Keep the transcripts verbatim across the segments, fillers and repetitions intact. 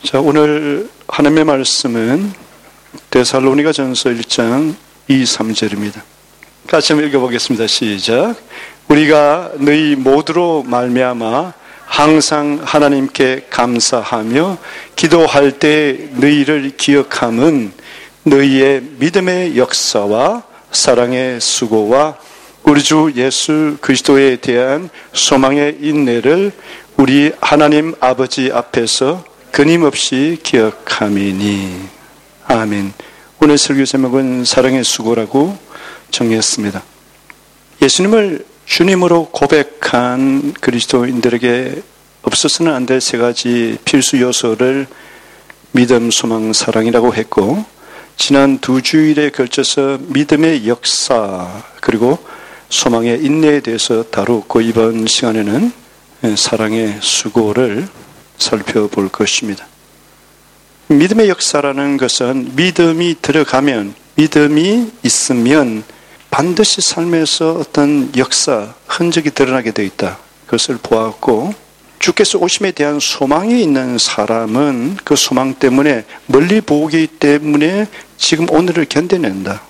자, 오늘 하나님의 말씀은 데살로니가전서 일 장 이, 삼 절입니다. 같이 한번 읽어보겠습니다. 시작. 우리가 너희 모두로 말미암아 항상 하나님께 감사하며 기도할 때 너희를 기억함은 너희의 믿음의 역사와 사랑의 수고와 우리 주 예수 그리스도에 대한 소망의 인내를 우리 하나님 아버지 앞에서 끊임없이 기억함이니. 아멘. 오늘 설교 제목은 사랑의 수고라고 정했습니다. 예수님을 주님으로 고백한 그리스도인들에게 없어서는 안 될 세 가지 필수 요소를 믿음, 소망, 사랑이라고 했고, 지난 두 주일에 걸쳐서 믿음의 역사 그리고 소망의 인내에 대해서 다루고, 이번 시간에는 사랑의 수고를 살펴볼 것입니다. 믿음의 역사라는 것은 믿음이 들어가면, 믿음이 있으면 반드시 삶에서 어떤 역사, 흔적이 드러나게 되어 있다. 그것을 보았고, 주께서 오심에 대한 소망이 있는 사람은 그 소망 때문에, 멀리 보기 때문에 지금 오늘을 견뎌낸다.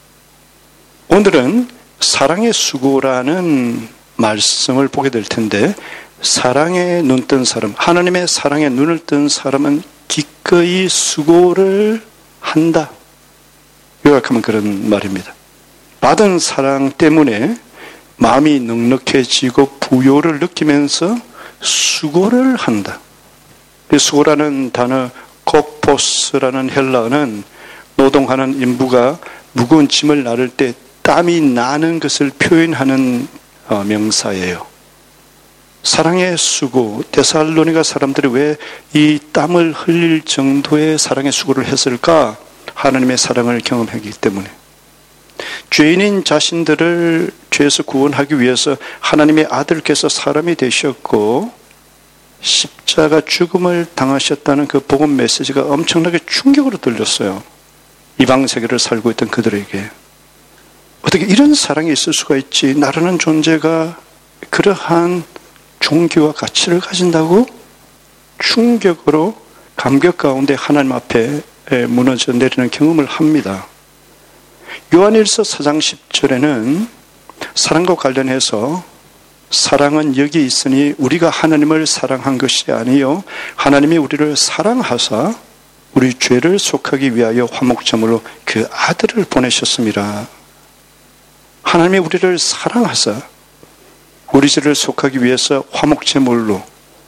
오늘은 사랑의 수고라는 말씀을 보게 될 텐데, 사랑에 눈 뜬 사람, 하나님의 사랑에 눈을 뜬 사람은 기꺼이 수고를 한다. 요약하면 그런 말입니다. 받은 사랑 때문에 마음이 넉넉해지고 부요를 느끼면서 수고를 한다. 이 수고라는 단어, 코포스라는 헬라어는 노동하는 인부가 무거운 짐을 나를 때 땀이 나는 것을 표현하는 명사예요. 사랑의 수고, 데살로니가 사람들이 왜 이 땀을 흘릴 정도의 사랑의 수고를 했을까? 하나님의 사랑을 경험하기 때문에. 죄인인 자신들을 죄에서 구원하기 위해서 하나님의 아들께서 사람이 되셨고 십자가 죽음을 당하셨다는 그 복음 메시지가 엄청나게 충격으로 들렸어요. 이방 세계를 살고 있던 그들에게. 어떻게 이런 사랑이 있을 수가 있지? 나라는 존재가 그러한 종교와 가치를 가진다고? 충격으로 감격 가운데 하나님 앞에 무너져 내리는 경험을 합니다. 요한일서 사 장 십 절에는 사랑과 관련해서 사랑은 여기 있으니 우리가 하나님을 사랑한 것이 아니요 하나님이 우리를 사랑하사 우리 죄를 속하기 위하여 화목제물로 그 아들을 보내셨습니다. 하나님이 우리를 사랑하사 우리 죄를 속하기 위해서 화목제물로,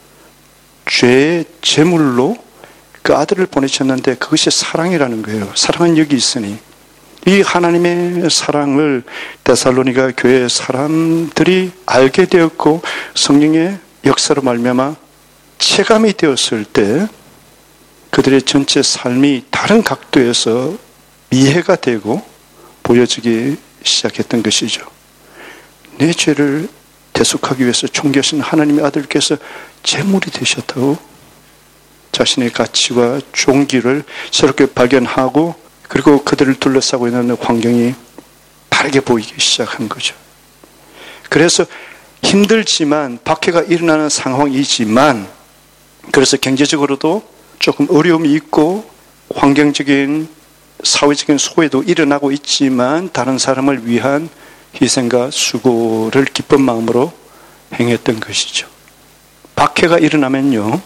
죄의 제물로 그 아들을 보내셨는데 그것이 사랑이라는 거예요. 사랑은 여기 있으니. 이 하나님의 사랑을 데살로니가 교회 사람들이 알게 되었고 성령의 역사로 말미암아 체감이 되었을 때 그들의 전체 삶이 다른 각도에서 이해가 되고 보여지기 시작했던 것이죠. 내 죄를 대속하기 위해서 존귀하신 하나님의 아들께서 제물이 되셨다고 자신의 가치와 종기를 새롭게 발견하고 그리고 그들을 둘러싸고 있는 환경이 다르게 보이기 시작한 거죠. 그래서 힘들지만 박해가 일어나는 상황이지만 그래서 경제적으로도 조금 어려움이 있고 환경적인 사회적인 소외도 일어나고 있지만 다른 사람을 위한 희생과 수고를 기쁜 마음으로 행했던 것이죠. 박해가 일어나면요,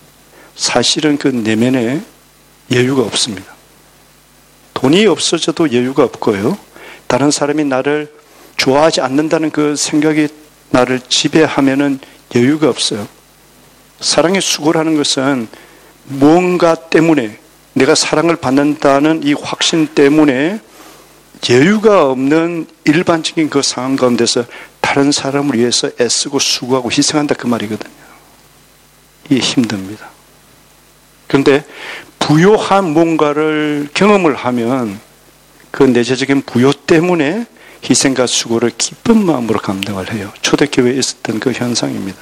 사실은 그 내면에 여유가 없습니다. 돈이 없어져도 여유가 없고요, 다른 사람이 나를 좋아하지 않는다는 그 생각이 나를 지배하면은 여유가 없어요. 사랑의 수고라는 것은 무언가 때문에, 내가 사랑을 받는다는 이 확신 때문에 여유가 없는 일반적인 그 상황 가운데서 다른 사람을 위해서 애쓰고 수고하고 희생한다, 그 말이거든요. 이게 힘듭니다. 그런데 부요한 뭔가를 경험을 하면 그 내재적인 부요 때문에 희생과 수고를 기쁜 마음으로 감당을 해요. 초대교회에 있었던 그 현상입니다.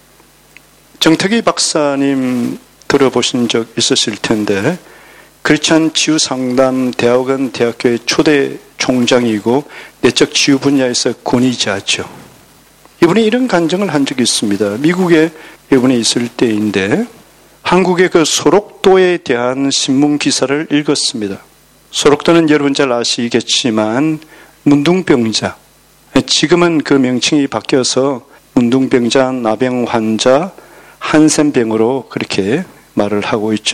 정태기 박사님 들어보신 적 있으실 텐데, 크리스천 치유상담 대학원 대학교의 초대 총장이고 내적 치유 분야에서 권위자죠. 이분이 이런 간증을 한 적이 있습니다. 미국에 이분이 있을 때인데 한국의 그 소록도에 대한 신문 기사를 읽었습니다. 소록도는 여러분 잘 아시겠지만 문둥병자, 지금은 그 명칭이 바뀌어서 문둥병자, 나병 환자, 한센병으로 그렇게 말을 하고 있죠.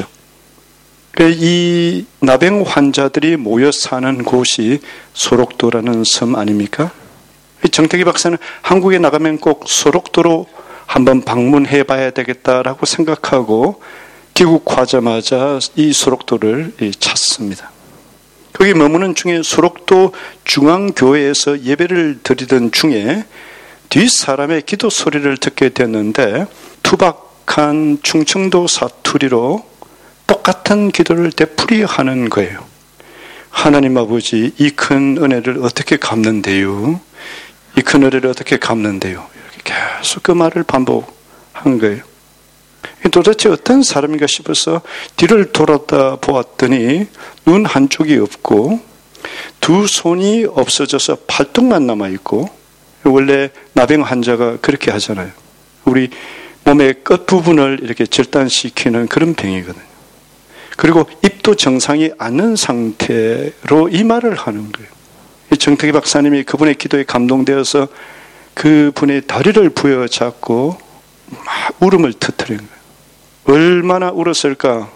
이 나병 환자들이 모여 사는 곳이 소록도라는 섬 아닙니까? 정태기 박사는 한국에 나가면 꼭 소록도로 한번 방문해 봐야 되겠다라고 생각하고 귀국하자마자 이 소록도를 찾습니다. 거기 머무는 중에 소록도 중앙교회에서 예배를 드리던 중에 뒷사람의 기도 소리를 듣게 됐는데 투박한 충청도 사투리로 똑같은 기도를 되풀이하는 거예요. 하나님 아버지, 이 큰 은혜를 어떻게 갚는데요? 이 큰 은혜를 어떻게 갚는데요? 이렇게 계속 그 말을 반복한 거예요. 도대체 어떤 사람인가 싶어서 뒤를 돌아다 보았더니 눈 한쪽이 없고 두 손이 없어져서 팔뚝만 남아있고, 원래 나병 환자가 그렇게 하잖아요. 우리 몸의 끝부분을 이렇게 절단시키는 그런 병이거든요. 그리고 입도 정상이 않는 상태로 이 말을 하는 거예요. 정태기 박사님이 그분의 기도에 감동되어서 그분의 다리를 부여잡고 막 울음을 터뜨린 거예요. 얼마나 울었을까?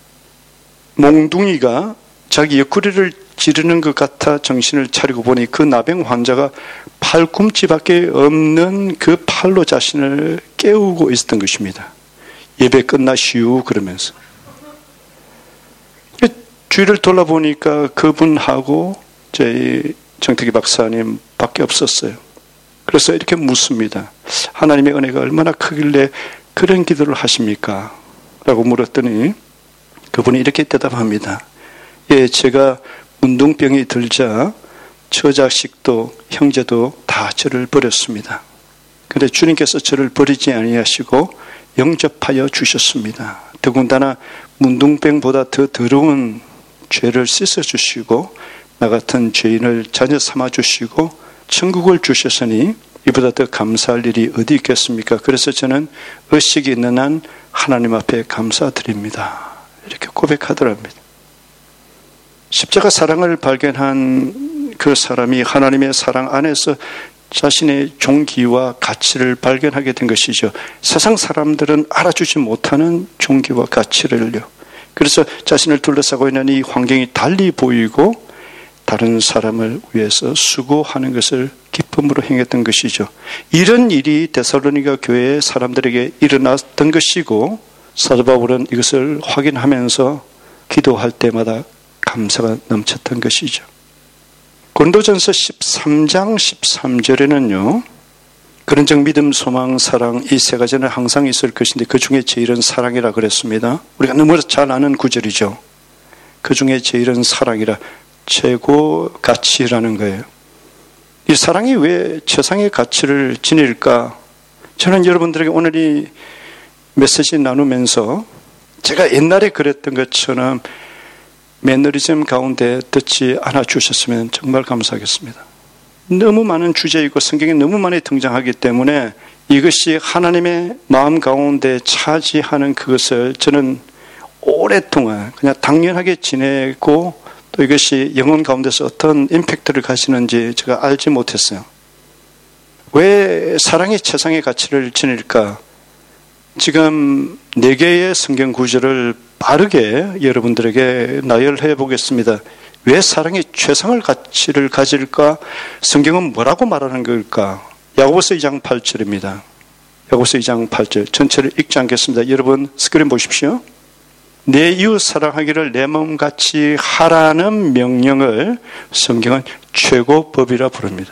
몽둥이가 자기 옆구리를 찌르는 것 같아 정신을 차리고 보니 그 나병 환자가 팔꿈치밖에 없는 그 팔로 자신을 깨우고 있었던 것입니다. 예배 끝나시오 그러면서. 주위를 돌아보니까 그분하고 저희 정태기 박사님 밖에 없었어요. 그래서 이렇게 묻습니다. 하나님의 은혜가 얼마나 크길래 그런 기도를 하십니까? 라고 물었더니 그분이 이렇게 대답합니다. 예, 제가 문둥병이 들자 처자식도 형제도 다 저를 버렸습니다. 그런데 주님께서 저를 버리지 아니하시고 영접하여 주셨습니다. 더군다나 문둥병보다 더 더러운 죄를 씻어주시고 나 같은 죄인을 자녀 삼아주시고 천국을 주셨으니 이보다 더 감사할 일이 어디 있겠습니까? 그래서 저는 의식이 있는 한 하나님 앞에 감사드립니다. 이렇게 고백하더랍니다. 십자가 사랑을 발견한 그 사람이 하나님의 사랑 안에서 자신의 종기와 가치를 발견하게 된 것이죠. 세상 사람들은 알아주지 못하는 종기와 가치를요. 그래서 자신을 둘러싸고 있는 이 환경이 달리 보이고 다른 사람을 위해서 수고하는 것을 기쁨으로 행했던 것이죠. 이런 일이 데살로니가 교회의 사람들에게 일어났던 것이고 사도 바울은 이것을 확인하면서 기도할 때마다 감사가 넘쳤던 것이죠. 고린도전서 십삼 장 십삼 절에는요. 그런즉 믿음, 소망, 사랑 이 세 가지는 항상 있을 것인데 그 중에 제일은 사랑이라 그랬습니다. 우리가 너무 잘 아는 구절이죠. 그 중에 제일은 사랑이라, 최고 가치라는 거예요. 이 사랑이 왜 최상의 가치를 지닐까? 저는 여러분들에게 오늘 이 메시지 나누면서 제가 옛날에 그랬던 것처럼 매너리즘 가운데 듣지 않아 주셨으면 정말 감사하겠습니다. 너무 많은 주제이고 성경에 너무 많이 등장하기 때문에 이것이 하나님의 마음 가운데 차지하는 그것을 저는 오랫동안 그냥 당연하게 지내고 또 이것이 영혼 가운데서 어떤 임팩트를 가지는지 제가 알지 못했어요. 왜 사랑이 최상의 가치를 지닐까? 지금 네 개의 성경 구절을 빠르게 여러분들에게 나열해 보겠습니다. 왜 사랑이 최상의 가치를 가질까? 성경은 뭐라고 말하는 걸까? 야고보서 이 장 팔 절입니다. 야고보서 이 장 팔 절 전체를 읽지 않겠습니다. 여러분 스크린 보십시오. 내 이웃 사랑하기를 내 몸같이 하라는 명령을 성경은 최고법이라 부릅니다.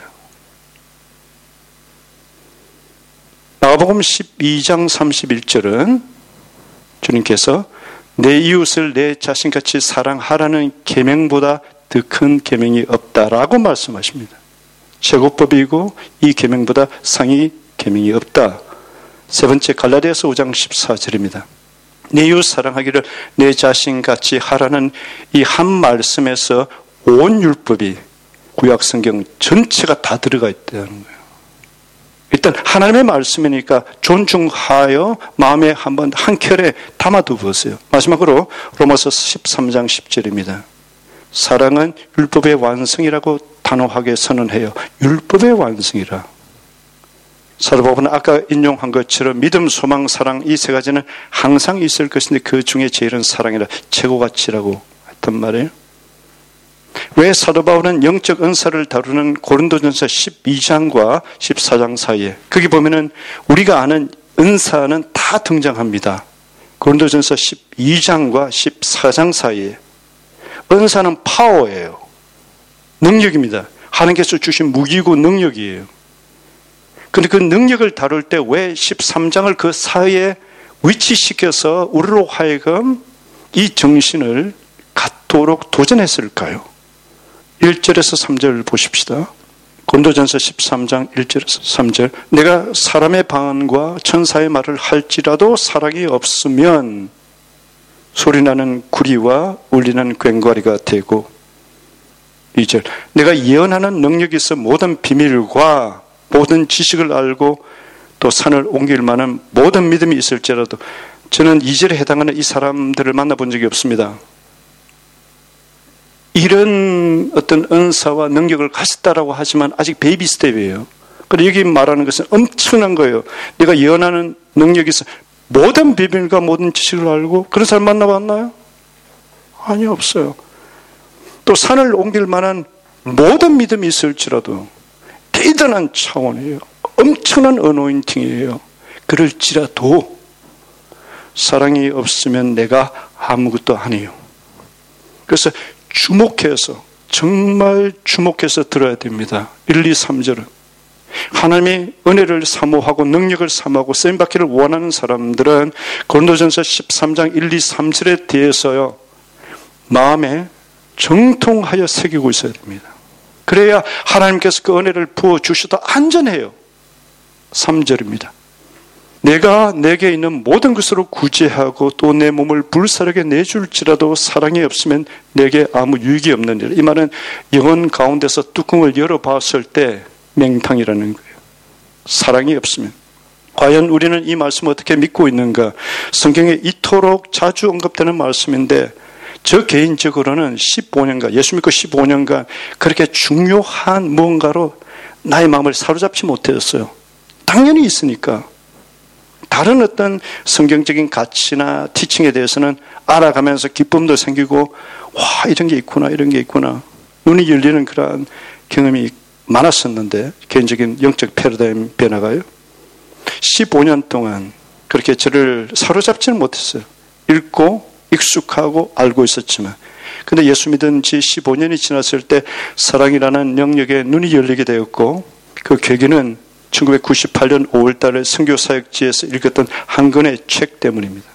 마가복음 십이 장 삼십일 절은 주님께서 내 이웃을 내 자신같이 사랑하라는 계명보다 더 큰 계명이 없다라고 말씀하십니다. 최고법이고 이 계명보다 상위 계명이 없다. 세 번째 갈라디아서 오 장 십사 절입니다. 내 이웃 사랑하기를 내 자신같이 하라는 이 한 말씀에서 온 율법이 구약 성경 전체가 다 들어가 있다는 거예요. 일단 하나님의 말씀이니까 존중하여 마음에 한번 한켠에 담아두 보세요. 마지막으로 로마서 십삼 장 십 절입니다. 사랑은 율법의 완성이라고 단호하게 선언해요. 율법의 완성이라. 사도 바울은 아까 인용한 것처럼 믿음, 소망, 사랑 이 세 가지는 항상 있을 것인데 그 중에 제일은 사랑이라 최고가치라고 했단 말이에요. 왜 사도 바울은 영적 은사를 다루는 고린도전서 십이 장과 십사 장 사이에 거기 보면은 우리가 아는 은사는 다 등장합니다. 고린도전서 십이 장과 십사 장 사이에 은사는 파워예요. 능력입니다. 하나님께서 주신 무기고 능력이에요. 그런데 그 능력을 다룰 때 왜 십삼 장을 그 사이에 위치시켜서 우리로 하여금 이 정신을 갖도록 도전했을까요? 일 절에서 삼 절 보십시다. 고린도전서 십삼 장 일 절에서 삼 절. 내가 사람의 방언과 천사의 말을 할지라도 사랑이 없으면 소리나는 구리와 울리는 괭과리가 되고, 이 절. 내가 예언하는 능력이 있어 모든 비밀과 모든 지식을 알고 또 산을 옮길 만한 모든 믿음이 있을지라도, 저는 이 절에 해당하는 이 사람들을 만나본 적이 없습니다. 이런 어떤 은사와 능력을 가졌다라고 하지만 아직 베이비 스텝이에요. 그런데 여기 말하는 것은 엄청난 거예요. 내가 예언하는 능력이 있어 모든 비밀과 모든 지식을 알고, 그런 사람 만나봤나요? 아니, 없어요. 또 산을 옮길 만한 모든 믿음이 있을지라도 대단한 차원이에요. 엄청난 어노인팅이에요. 그럴지라도 사랑이 없으면 내가 아무것도 아니에요. 그래서 주목해서, 정말 주목해서 들어야 됩니다. 일, 이, 삼 절은. 하나님의 은혜를 사모하고 능력을 사모하고 쓰임받기를 원하는 사람들은 고린도전서 십삼 장 일, 이, 삼 절에 대해서요, 마음에 정통하여 새기고 있어야 됩니다. 그래야 하나님께서 그 은혜를 부어주셔도 안전해요. 삼 절입니다. 내가 내게 있는 모든 것으로 구제하고 또 내 몸을 불사르게 내줄지라도 사랑이 없으면 내게 아무 유익이 없는 일. 이 말은 영혼 가운데서 뚜껑을 열어봤을 때 맹탕이라는 거예요. 사랑이 없으면. 과연 우리는 이 말씀을 어떻게 믿고 있는가? 성경에 이토록 자주 언급되는 말씀인데, 저 개인적으로는 십오 년간, 예수 믿고 십오 년간 그렇게 중요한 무언가로 나의 마음을 사로잡지 못했어요. 당연히 있으니까. 다른 어떤 성경적인 가치나 티칭에 대해서는 알아가면서 기쁨도 생기고, 와, 이런 게 있구나, 이런 게 있구나. 눈이 열리는 그러한 경험이 많았었는데, 개인적인 영적 패러다임 변화가요. 십오 년 동안 그렇게 저를 사로잡지는 못했어요. 읽고 익숙하고 알고 있었지만. 근데 예수 믿은 지 십오 년이 지났을 때 사랑이라는 영역에 눈이 열리게 되었고, 그 계기는 천구백구십팔 년 오월 달에 선교사역지에서 읽었던 한 권의 책 때문입니다.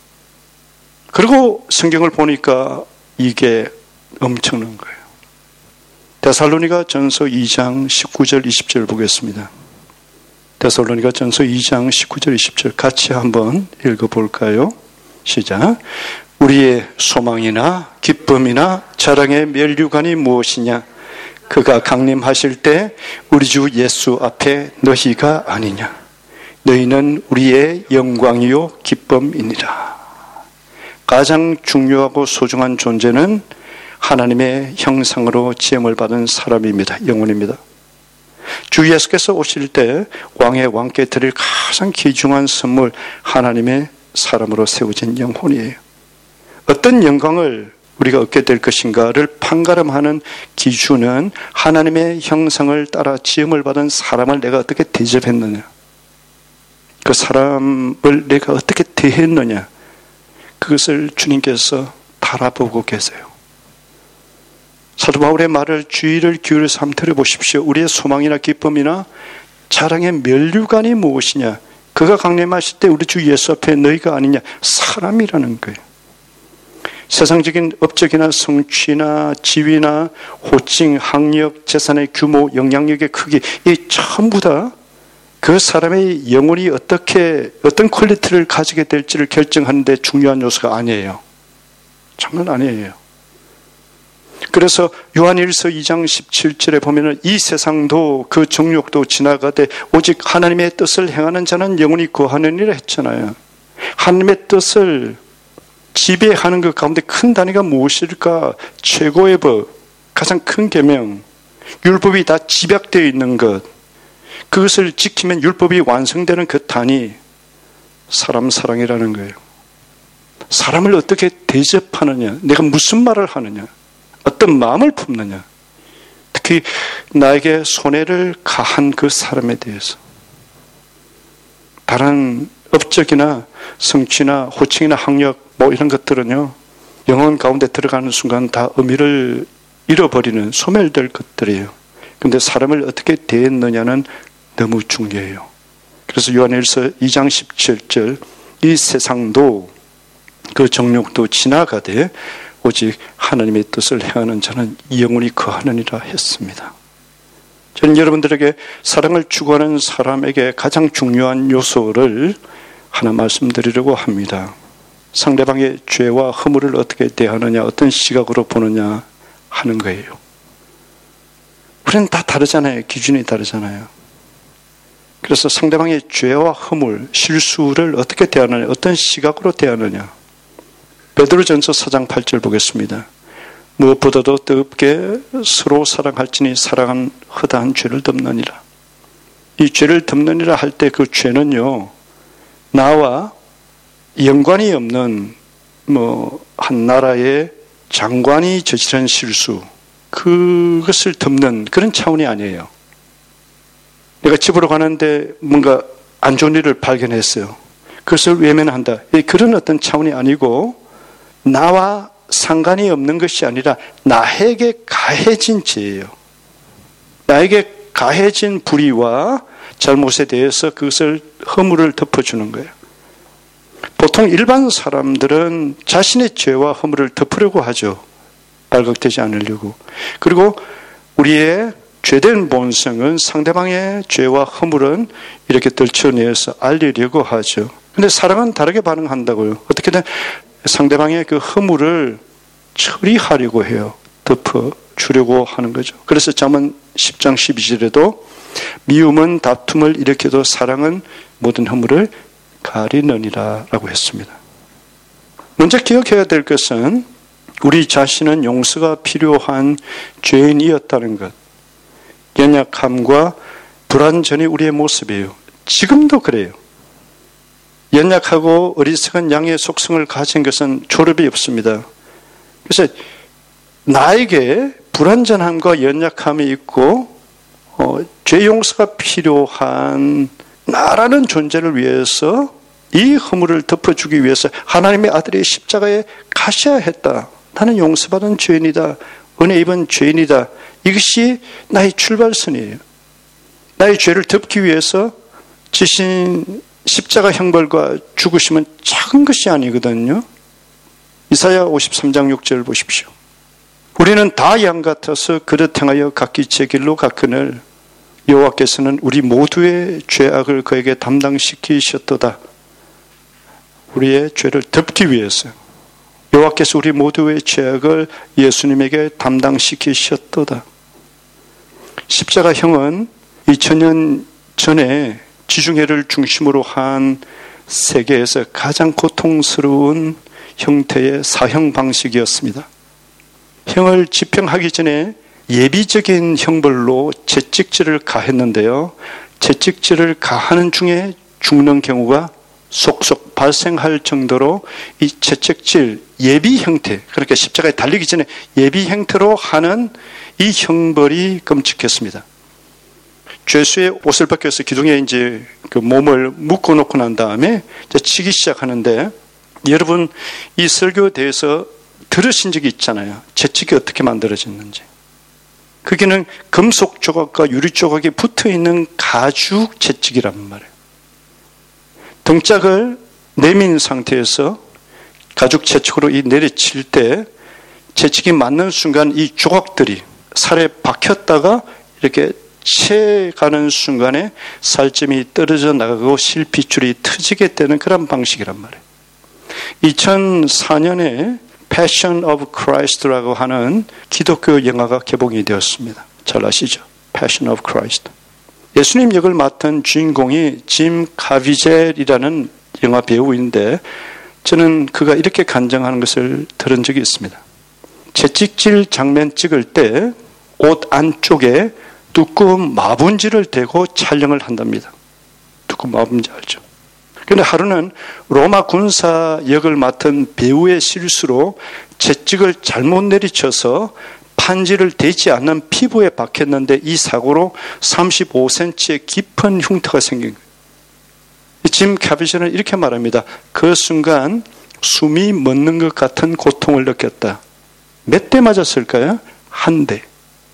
그리고 성경을 보니까 이게 엄청난 거예요. 데살로니가 전서 이 장 십구 절 이십 절 보겠습니다. 데살로니가 전서 이 장 십구 절 이십 절 같이 한번 읽어볼까요? 시작. 우리의 소망이나 기쁨이나 자랑의 면류관이 무엇이냐? 그가 강림하실 때 우리 주 예수 앞에 너희가 아니냐? 너희는 우리의 영광이요 기쁨이니라. 가장 중요하고 소중한 존재는 하나님의 형상으로 지음을 받은 사람입니다. 영혼입니다. 주 예수께서 오실 때 왕의 왕께 드릴 가장 귀중한 선물, 하나님의 사람으로 세워진 영혼이에요. 어떤 영광을 우리가 얻게 될 것인가를 판가름하는 기준은 하나님의 형상을 따라 지음을 받은 사람을 내가 어떻게 대접했느냐, 그 사람을 내가 어떻게 대했느냐, 그것을 주님께서 바라보고 계세요. 사도 바울의 말을 주의를 기울여서 한번 들어보십시오. 우리의 소망이나 기쁨이나 자랑의 면류관이 무엇이냐? 그가 강림하실 때 우리 주 예수 앞에 너희가 아니냐? 사람이라는 거예요. 세상적인 업적이나 성취나 지위나 호칭, 학력, 재산의 규모, 영향력의 크기, 이 전부 다 그 사람의 영혼이 어떻게, 어떤 퀄리티를 가지게 될지를 결정하는 데 중요한 요소가 아니에요. 정말 아니에요. 그래서 요한일서 이 장 십칠 절에 보면은 이 세상도 그 정욕도 지나가되 오직 하나님의 뜻을 행하는 자는 영원히 거하느니라 했잖아요. 하나님의 뜻을 지배하는 것 가운데 큰 단위가 무엇일까? 최고의 법, 가장 큰 계명, 율법이 다 집약되어 있는 것, 그것을 지키면 율법이 완성되는 그 단위, 사람 사랑이라는 거예요. 사람을 어떻게 대접하느냐, 내가 무슨 말을 하느냐, 어떤 마음을 품느냐, 특히 나에게 손해를 가한 그 사람에 대해서. 다른 업적이나 성취나 호칭이나 학력 뭐 이런 것들은요, 영혼 가운데 들어가는 순간 다 의미를 잃어버리는 소멸될 것들이에요. 그런데 사람을 어떻게 대했느냐는 너무 중요해요. 그래서 요한일서 이 장 십칠 절, 이 세상도 그 정욕도 지나가되 오직 하나님의 뜻을 행하는 자는 영원히 거하느니라 했습니다. 저는 여러분들에게 사랑을 추구하는 사람에게 가장 중요한 요소를 하나 말씀드리려고 합니다. 상대방의 죄와 허물을 어떻게 대하느냐, 어떤 시각으로 보느냐 하는 거예요. 우리는 다 다르잖아요. 기준이 다르잖아요. 그래서 상대방의 죄와 허물, 실수를 어떻게 대하느냐, 어떤 시각으로 대하느냐. 베드로전서 사 장 팔 절 보겠습니다. 무엇보다도 뜨겁게 서로 사랑할지니 사랑은 허다한 죄를 덮느니라. 이 죄를 덮느니라 할 때 그 죄는요, 나와 연관이 없는 뭐 한 나라의 장관이 저지른 실수, 그것을 덮는 그런 차원이 아니에요. 내가 집으로 가는데 뭔가 안 좋은 일을 발견했어요. 그것을 외면한다. 그런 어떤 차원이 아니고, 나와 상관이 없는 것이 아니라 나에게 가해진 죄예요. 나에게 가해진 불의와 잘못에 대해서 그것을 허물을 덮어주는 거예요. 보통 일반 사람들은 자신의 죄와 허물을 덮으려고 하죠. 발각되지 않으려고. 그리고 우리의 죄된 본성은 상대방의 죄와 허물은 이렇게 떨쳐내서 알리려고 하죠. 그런데 사랑은 다르게 반응한다고요. 어떻게든 상대방의 그 허물을 처리하려고 해요. 덮어주려고 하는 거죠. 그래서 잠언 십 장 십이 절에도 미움은 다툼을 일으켜도 사랑은 모든 허물을 가리느니라 라고 했습니다. 먼저 기억해야 될 것은 우리 자신은 용서가 필요한 죄인이었다는 것. 연약함과 불완전이 우리의 모습이에요. 지금도 그래요. 연약하고 어리석은 양의 속성을 가진 것은 졸업이 없습니다. 그래서 나에게 불완전함과 연약함이 있고 어, 죄 용서가 필요한 나라는 존재를 위해서 이 허물을 덮어주기 위해서 하나님의 아들이 십자가에 가셔야 했다. 나는 용서받은 죄인이다. 은혜 입은 죄인이다. 이것이 나의 출발선이에요. 나의 죄를 덮기 위해서 지신 십자가 형벌과 죽으심은 작은 것이 아니거든요. 이사야 오십삼 장 육 절 보십시오. 우리는 다 양 같아서 그릇 행하여 각기 제 길로 갔거늘 여호와께서는 우리 모두의 죄악을 그에게 담당시키셨도다. 우리의 죄를 덮기 위해서 여호와께서 우리 모두의 죄악을 예수님에게 담당시키셨도다. 십자가형은 이천 년 전에 지중해를 중심으로 한 세계에서 가장 고통스러운 형태의 사형 방식이었습니다. 형을 집행하기 전에 예비적인 형벌로 채찍질을 가했는데요. 채찍질을 가하는 중에 죽는 경우가 속속 발생할 정도로 이 채찍질 예비 형태, 그러니까 십자가에 달리기 전에 예비 형태로 하는 이 형벌이 끔찍했습니다. 죄수의 옷을 벗겨서 기둥에 이제 그 몸을 묶어 놓고 난 다음에 이제 치기 시작하는데, 여러분 이 설교에 대해서 들으신 적이 있잖아요. 채찍이 어떻게 만들어졌는지. 그게는 금속 조각과 유리 조각이 붙어 있는 가죽 채찍이란 말이에요. 등짝을 내민 상태에서 가죽 채찍으로 이 내리칠 때 채찍이 맞는 순간 이 조각들이 살에 박혔다가 이렇게 채가는 순간에 살점이 떨어져 나가고 실핏줄이 터지게 되는 그런 방식이란 말이에요. 이천사 년에 Passion of Christ라고 하는 기독교 영화가 개봉이 되었습니다. 잘 아시죠? Passion of Christ. 예수님 역을 맡은 주인공이 짐 카비젤이라는 영화 배우인데 저는 그가 이렇게 간증하는 것을 들은 적이 있습니다. 채찍질 장면 찍을 때 옷 안쪽에 두꺼운 마분지를 대고 촬영을 한답니다. 두꺼운 마분지 알죠? 그런데 하루는 로마 군사 역을 맡은 배우의 실수로 채찍을 잘못 내리쳐서 판지를 대지 않는 피부에 박혔는데 이 사고로 삼십오 센티미터의 깊은 흉터가 생긴 거예요. 짐 카비젤은 이렇게 말합니다. 그 순간 숨이 멎는 것 같은 고통을 느꼈다. 몇 대 맞았을까요? 한 대.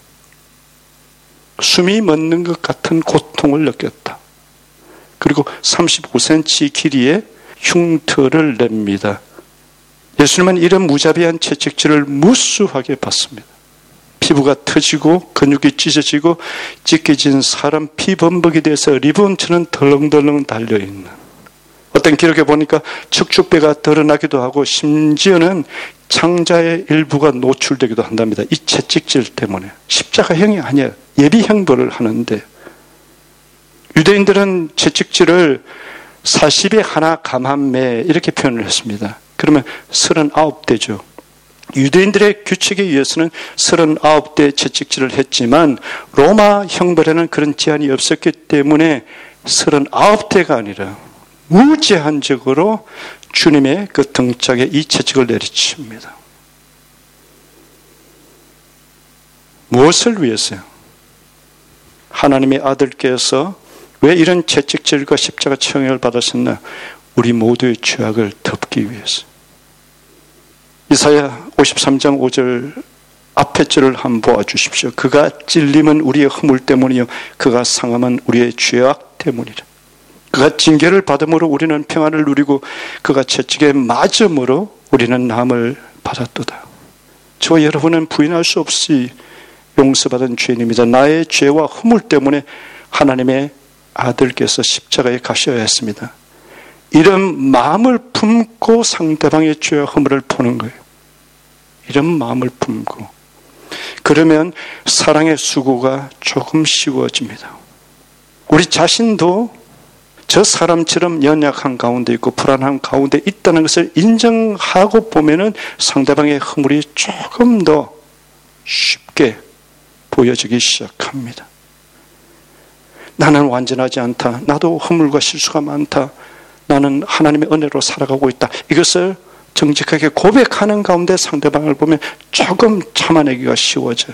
숨이 멎는 것 같은 고통을 느꼈다. 그리고 삼십오 센티미터 길이의 흉터를 냅니다. 예수님은 이런 무자비한 채찍질을 무수하게 받습니다. 피부가 터지고 근육이 찢어지고 찢겨진 사람 피범벅이 돼서 리본처럼 덜렁덜렁 달려있는, 어떤 기록에 보니까 척추뼈가 드러나기도 하고 심지어는 창자의 일부가 노출되기도 한답니다. 이 채찍질 때문에. 십자가형이 아니에요. 예비형벌을 하는데, 유대인들은 채찍질을 사십에 하나 감한매 이렇게 표현을 했습니다. 그러면 서른아홉 대죠. 유대인들의 규칙에 의해서는 서른아홉 대 채찍질을 했지만 로마 형벌에는 그런 제한이 없었기 때문에 서른아홉 대가 아니라 무제한적으로 주님의 그 등짝에 이 채찍을 내리칩니다. 무엇을 위해서요? 하나님의 아들께서 왜 이런 채찍질과 십자가 처형을 받으셨나? 우리 모두의 죄악을 덮기 위해서. 이사야 오십삼 장 오 절 앞에 절을 한번 보아주십시오. 그가 찔림은 우리의 허물 때문이요 그가 상함은 우리의 죄악 때문이라. 그가 징계를 받음으로 우리는 평안을 누리고 그가 채찍에 맞음으로 우리는 남을 받았도다. 저 여러분은 부인할 수 없이 용서받은 죄인입니다. 나의 죄와 허물 때문에 하나님의 아들께서 십자가에 가셔야 했습니다. 이런 마음을 품고 상대방의 죄와 허물을 푸는 거예요. 이런 마음을 품고. 그러면 사랑의 수고가 조금 쉬워집니다. 우리 자신도 저 사람처럼 연약한 가운데 있고 불안한 가운데 있다는 것을 인정하고 보면은 상대방의 허물이 조금 더 쉽게 보여지기 시작합니다. 나는 완전하지 않다. 나도 허물과 실수가 많다. 나는 하나님의 은혜로 살아가고 있다. 이것을 정직하게 고백하는 가운데 상대방을 보면 조금 참아내기가 쉬워져요.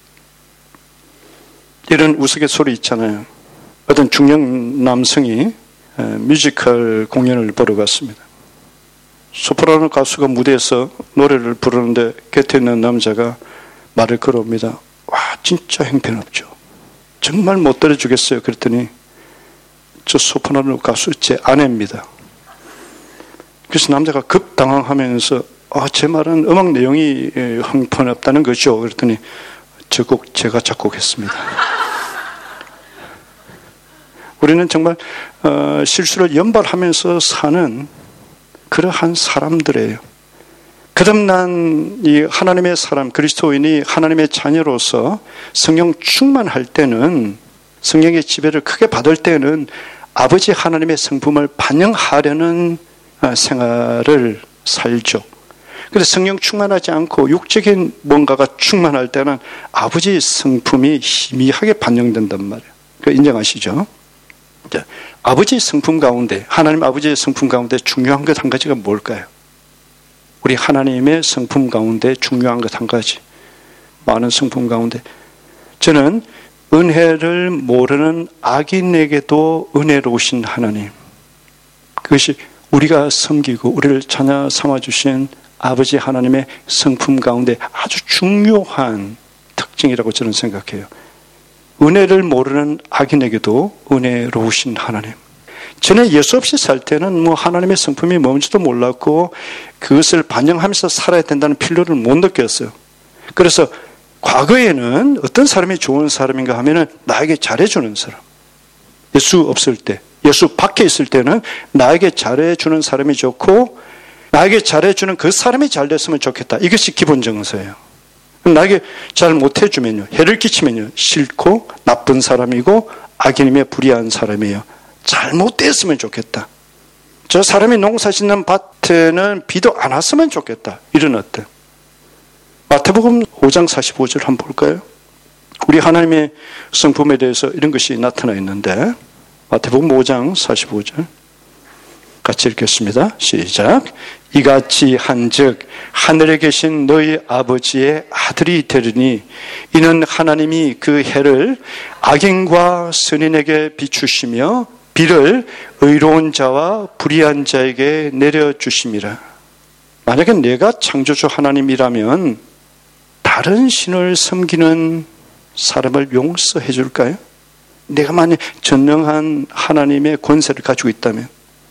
이런 우스갯소리 있잖아요. 어떤 중년 남성이 뮤지컬 공연을 보러 갔습니다. 소프라노 가수가 무대에서 노래를 부르는데 곁에 있는 남자가 말을 걸어옵니다. 와, 진짜 형편없죠. 정말 못 들어주겠어요. 그랬더니 저 소프라노 가수 제 아내입니다. 그래서 남자가 급당황하면서 아, 제 말은 음악 내용이 형편없다는 거죠. 그랬더니 저 곡 제가 작곡했습니다. 우리는 정말 어, 실수를 연발하면서 사는 그러한 사람들이에요. 거듭난 이 하나님의 사람, 그리스도인이 하나님의 자녀로서 성령 충만할 때는, 성령의 지배를 크게 받을 때는 아버지 하나님의 성품을 반영하려는 생활을 살죠. 그래서 성령 충만하지 않고 육적인 뭔가가 충만할 때는 아버지 성품이 희미하게 반영된단 말이에요. 그거 인정하시죠? 아버지 성품 가운데, 하나님 아버지의 성품 가운데 중요한 것 한 가지가 뭘까요? 우리 하나님의 성품 가운데 중요한 것 한 가지, 많은 성품 가운데 저는 은혜를 모르는 악인에게도 은혜로우신 하나님, 그것이 우리가 섬기고 우리를 자녀 삼아주신 아버지 하나님의 성품 가운데 아주 중요한 특징이라고 저는 생각해요. 은혜를 모르는 악인에게도 은혜로우신 하나님. 전에 예수 없이 살 때는 뭐 하나님의 성품이 뭔지도 몰랐고 그것을 반영하면서 살아야 된다는 필요를 못 느꼈어요. 그래서 과거에는 어떤 사람이 좋은 사람인가 하면은 나에게 잘해주는 사람. 예수 없을 때, 예수 밖에 있을 때는 나에게 잘해주는 사람이 좋고, 나에게 잘해주는 그 사람이 잘 됐으면 좋겠다. 이것이 기본 정서예요. 나에게 잘 못해주면요, 해를 끼치면요, 싫고 나쁜 사람이고 악인임에 불의한 사람이에요. 잘못됐으면 좋겠다. 저 사람이 농사 짓는 밭에는 비도 안 왔으면 좋겠다. 이런 어떤. 마태복음 오 장 사십오 절 한번 볼까요? 우리 하나님의 성품에 대해서 이런 것이 나타나 있는데, 마태복음 오 장 사십오 절 같이 읽겠습니다. 시작. 이같이 한즉 하늘에 계신 너희 아버지의 아들이 되리니 이는 하나님이 그 해를 악인과 선인에게 비추시며 비를 의로운 자와 불의한 자에게 내려주심이라. 만약에 내가 창조주 하나님이라면 다른 신을 섬기는 사람을 용서해 줄까요? 내가 만약 전능한 하나님의 권세를 가지고 있다면,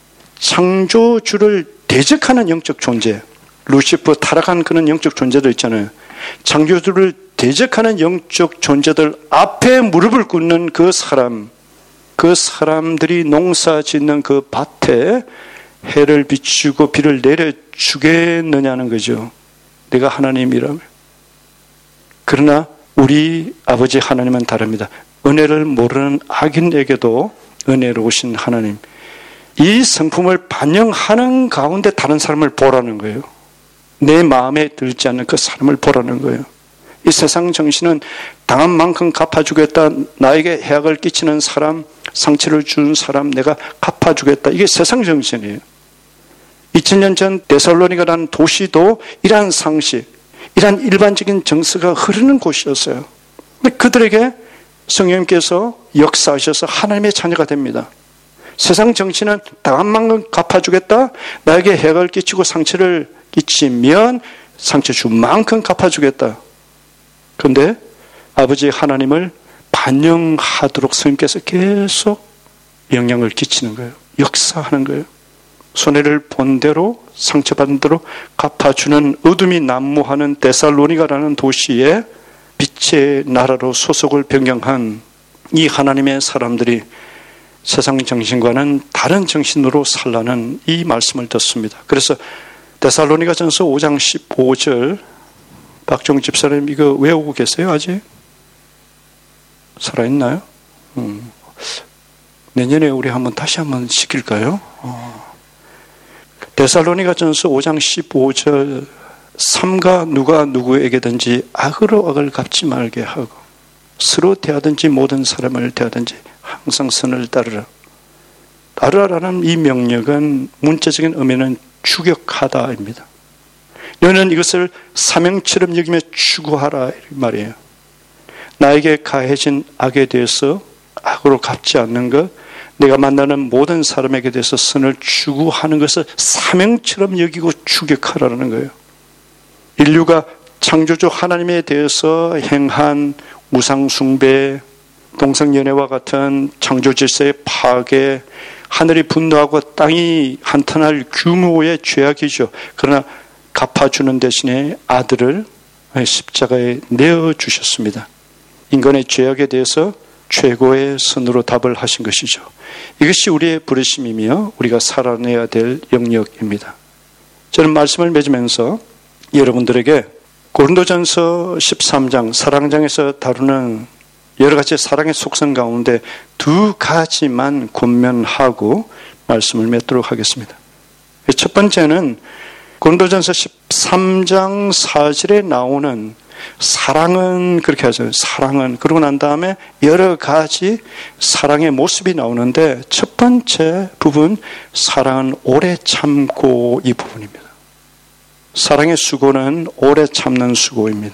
창조주를 대적하는 영적 존재, 루시퍼 타락한 그런 영적 존재들 있잖아요. 창조주를 대적하는 영적 존재들 앞에 무릎을 꿇는 그 사람, 그 사람들이 농사 짓는 그 밭에 해를 비추고 비를 내려주겠느냐는 거죠. 내가 하나님이라면. 그러나 우리 아버지 하나님은 다릅니다. 은혜를 모르는 악인에게도 은혜로우신 하나님, 이 성품을 반영하는 가운데 다른 사람을 보라는 거예요. 내 마음에 들지 않는 그 사람을 보라는 거예요. 이 세상 정신은 당한 만큼 갚아주겠다, 나에게 해악을 끼치는 사람, 상처를 준 사람 내가 갚아주겠다, 이게 세상 정신이에요. 이천 년 전 데살로니가라는 도시도 이러한 상식, 이러한 일반적인 정서가 흐르는 곳이었어요. 그들에게 성령님께서 역사하셔서 하나님의 자녀가 됩니다. 세상 정치는 당한 만큼 갚아주겠다, 나에게 해악을 끼치고 상처를 끼치면 상처 준 만큼 갚아주겠다. 그런데 아버지 하나님을 반영하도록 성령께서 계속 영향을 끼치는 거예요. 역사하는 거예요. 손해를 본 대로 상처받은 대로 갚아주는 어둠이 난무하는 데살로니가라는 도시에 빛의 나라로 소속을 변경한 이 하나님의 사람들이 세상 정신과는 다른 정신으로 살라는 이 말씀을 듣습니다. 그래서 데살로니가전서 오 장 십오 절, 박종 집사님 이거 외우고 계세요? 아직? 살아있나요? 음. 내년에 우리 한번 다시 한번 시킬까요? 어. 데살로니가전서 오 장 십오 절, 삼가 누가 누구에게든지 악으로 악을 갚지 말게 하고 서로 대하든지 모든 사람을 대하든지 항상 선을 따르라. 따르라라는 이 명령은 문자적인 의미는 추격하다입니다. 너는 이것을 사명처럼 여기며 추구하라, 이 말이에요. 나에게 가해진 악에 대해서 악으로 갚지 않는 것, 내가 만나는 모든 사람에게 대해서 선을 추구하는 것을 사명처럼 여기고 추격하라는 거예요. 인류가 창조주 하나님에 대해서 행한 우상숭배, 동성연애와 같은 창조질서의 파괴, 하늘이 분노하고 땅이 한탄할 규모의 죄악이죠. 그러나 갚아주는 대신에 아들을 십자가에 내어주셨습니다. 인간의 죄악에 대해서 최고의 선으로 답을 하신 것이죠. 이것이 우리의 부르심이며 우리가 살아내야 될 영역입니다. 저는 말씀을 맺으면서 여러분들에게 고린도전서 십삼 장 사랑장에서 다루는 여러 가지 사랑의 속성 가운데 두 가지만 권면하고 말씀을 맺도록 하겠습니다. 첫 번째는 고린도전서 십삼 장 사 절에 나오는 사랑은, 그렇게 하죠. 사랑은. 그러고 난 다음에 여러 가지 사랑의 모습이 나오는데 첫 번째 부분, 사랑은 오래 참고, 이 부분입니다. 사랑의 수고는 오래 참는 수고입니다.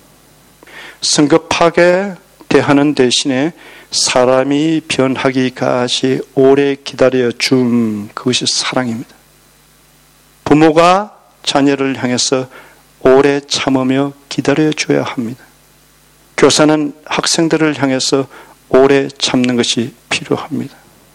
성급하게 대하는 대신에 사람이 변하기까지 오래 기다려 줌, 그것이 사랑입니다. 부모가 자녀를 향해서 오래 참으며 기다려 줘야 합니다. 교사는 학생들을 향해서 오래 참는 것이 필요합니다.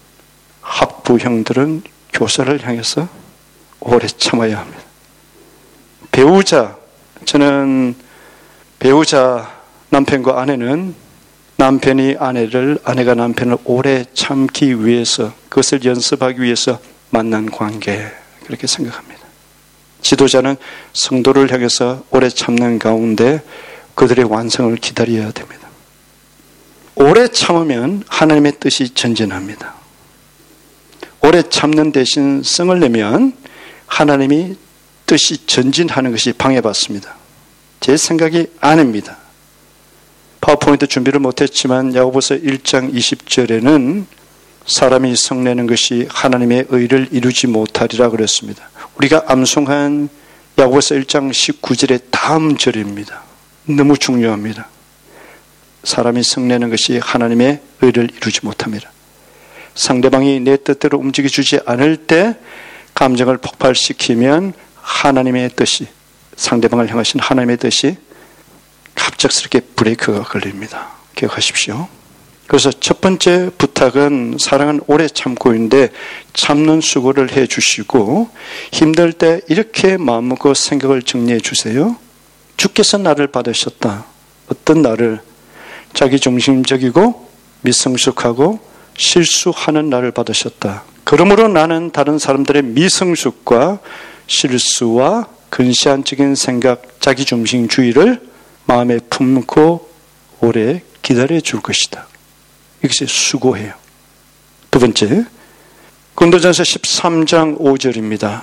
학부형들은 교사를 향해서 오래 참아야 합니다. 배우자, 저는 배우자, 남편과 아내는 남편이 아내를, 아내가 남편을 오래 참기 위해서, 그것을 연습하기 위해서 만난 관계, 그렇게 생각합니다. 지도자는 성도를 향해서 오래 참는 가운데 그들의 완성을 기다려야 됩니다. 오래 참으면 하나님의 뜻이 전진합니다. 오래 참는 대신 성을 내면 하나님이 뜻이 전진하는 것이 방해받습니다. 제 생각이 아닙니다. 파워포인트 준비를 못했지만 야고보서 일 장 이십 절에는 사람이 성내는 것이 하나님의 의를 이루지 못하리라 그랬습니다. 우리가 암송한 야고보서 일 장 십구 절의 다음 절입니다. 너무 중요합니다. 사람이 성내는 것이 하나님의 의를 이루지 못합니다. 상대방이 내 뜻대로 움직여주지 않을 때 감정을 폭발시키면 하나님의 뜻이, 상대방을 향하신 하나님의 뜻이 갑작스럽게 브레이크가 걸립니다. 기억하십시오. 그래서 첫 번째 부탁은 사랑은 오래 참고인데 참는 수고를 해 주시고 힘들 때 이렇게 마음먹고 생각을 정리해 주세요. 주께서 나를 받으셨다. 어떤 나를? 자기중심적이고 미성숙하고 실수하는 나를 받으셨다. 그러므로 나는 다른 사람들의 미성숙과 실수와 근시안적인 생각, 자기중심주의를 마음에 품고 오래 기다려 줄 것이다. 이것이 수고해요. 두 번째, 고린도전서 십삼 장 오 절입니다.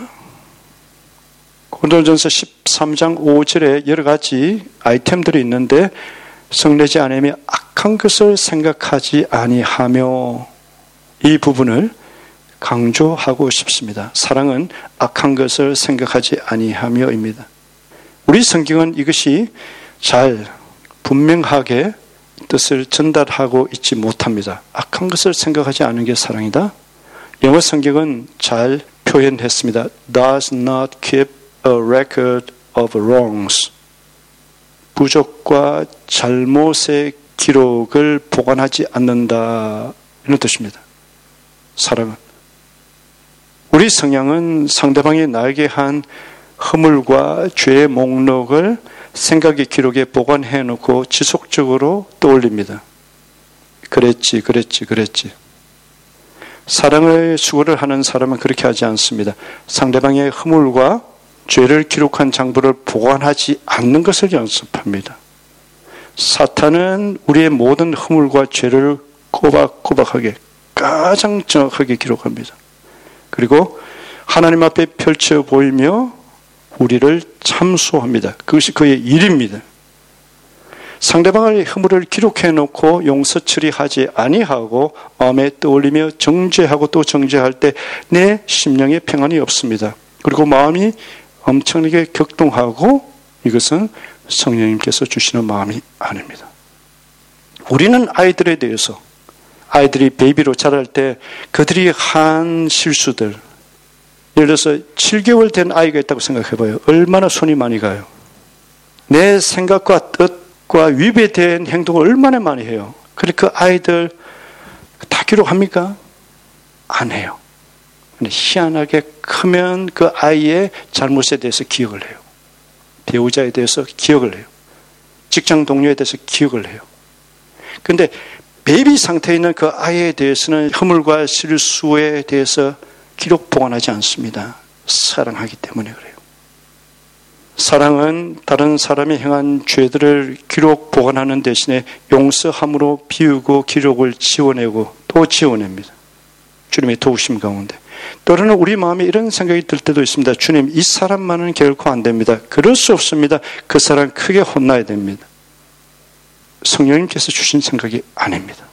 고린도전서 십삼 장 오 절에 여러 가지 아이템들이 있는데 성내지 않으며 악한 것을 생각하지 아니하며, 이 부분을 강조하고 싶습니다. 사랑은 악한 것을 생각하지 아니하며입니다. 우리 성경은 이것이 잘 분명하게 뜻을 전달하고 있지 못합니다. 악한 것을 생각하지 않은 게 사랑이다. 영어 성경은 잘 표현했습니다. Does not keep a record of wrongs. 부족과 잘못의 기록을 보관하지 않는다. 이런 뜻입니다. 사랑은. 우리 성향은 상대방이 나에게 한 허물과 죄의 목록을 생각의 기록에 보관해 놓고 지속적으로 떠올립니다. 그랬지, 그랬지, 그랬지. 사랑의 수고를 하는 사람은 그렇게 하지 않습니다. 상대방의 허물과 죄를 기록한 장부를 보관하지 않는 것을 연습합니다. 사탄은 우리의 모든 허물과 죄를 꼬박꼬박하게 가장 정확하게 기록합니다. 그리고 하나님 앞에 펼쳐 보이며 우리를 참소합니다. 그것이 그의 일입니다. 상대방의 허물을 기록해 놓고 용서 처리하지 아니하고 마음에 떠올리며 정죄하고 또 정죄할 때 내 심령에 평안이 없습니다. 그리고 마음이 엄청나게 격동하고 이것은 성령님께서 주시는 마음이 아닙니다. 우리는 아이들에 대해서, 아이들이 베이비로 자랄 때 그들이 한 실수들, 예를 들어서 칠 개월 된 아이가 있다고 생각해봐요. 얼마나 손이 많이 가요. 내 생각과 뜻과 위배된 행동을 얼마나 많이 해요. 그런데 그 아이들 다 기록합니까? 안 해요. 근데 희한하게 크면 그 아이의 잘못에 대해서 기억을 해요. 배우자에 대해서 기억을 해요. 직장 동료에 대해서 기억을 해요. 그런데 베이비 상태에 있는 그 아이에 대해서는 허물과 실수에 대해서 기록 보관하지 않습니다. 사랑하기 때문에 그래요. 사랑은 다른 사람이 행한 죄들을 기록 보관하는 대신에 용서함으로 비우고 기록을 지워내고 또 지워냅니다. 주님의 도우심 가운데. 때로는 우리 마음에 이런 생각이 들 때도 있습니다. 주님, 이 사람만은 결코 안 됩니다. 그럴 수 없습니다. 그 사람 크게 혼나야 됩니다. 성령님께서 주신 생각이 아닙니다.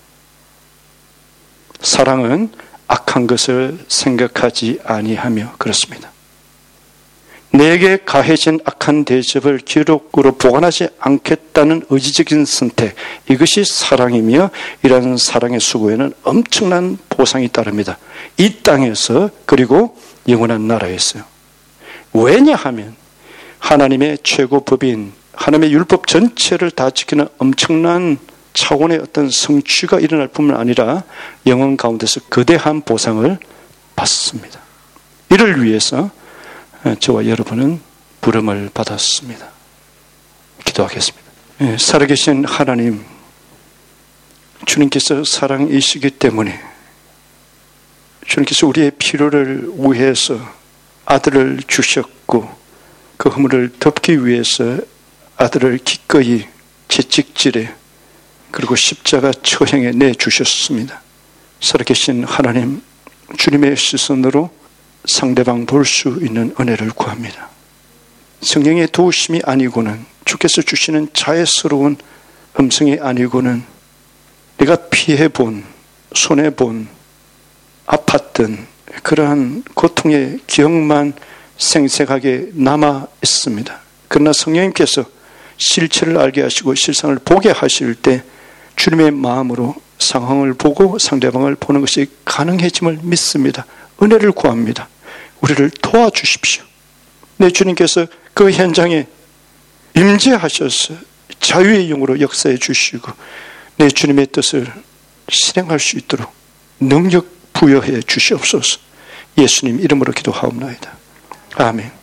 사랑은 악한 것을 생각하지 아니하며 그렇습니다. 내게 가해진 악한 대접을 기록으로 보관하지 않겠다는 의지적인 선택, 이것이 사랑이며 이러한 사랑의 수고에는 엄청난 보상이 따릅니다. 이 땅에서 그리고 영원한 나라에서요. 왜냐하면 하나님의 최고 법인, 하나님의 율법 전체를 다 지키는 엄청난 차원의 어떤 성취가 일어날 뿐만 아니라 영원 가운데서 거대한 보상을 받습니다. 이를 위해서 저와 여러분은 부름을 받았습니다. 기도하겠습니다. 네, 살아계신 하나님, 주님께서 사랑이시기 때문에 주님께서 우리의 필요를 위해서 아들을 주셨고 그 허물을 덮기 위해서 아들을 기꺼이 채찍질에 그리고 십자가 처형에 내주셨습니다. 살아계신 하나님, 주님의 시선으로 상대방 볼 수 있는 은혜를 구합니다. 성령의 도우심이 아니고는, 주께서 주시는 자애스러운 음성이 아니고는 내가 피해본, 손해본, 아팠던 그러한 고통의 기억만 생생하게 남아 있습니다. 그러나 성령님께서 실체를 알게 하시고 실상을 보게 하실 때 주님의 마음으로 상황을 보고 상대방을 보는 것이 가능해짐을 믿습니다. 은혜를 구합니다. 우리를 도와주십시오. 내 주님께서 그 현장에 임재하셔서 자유의 영으로 역사해 주시고 내 주님의 뜻을 실행할 수 있도록 능력 부여해 주시옵소서. 예수님 이름으로 기도하옵나이다. 아멘.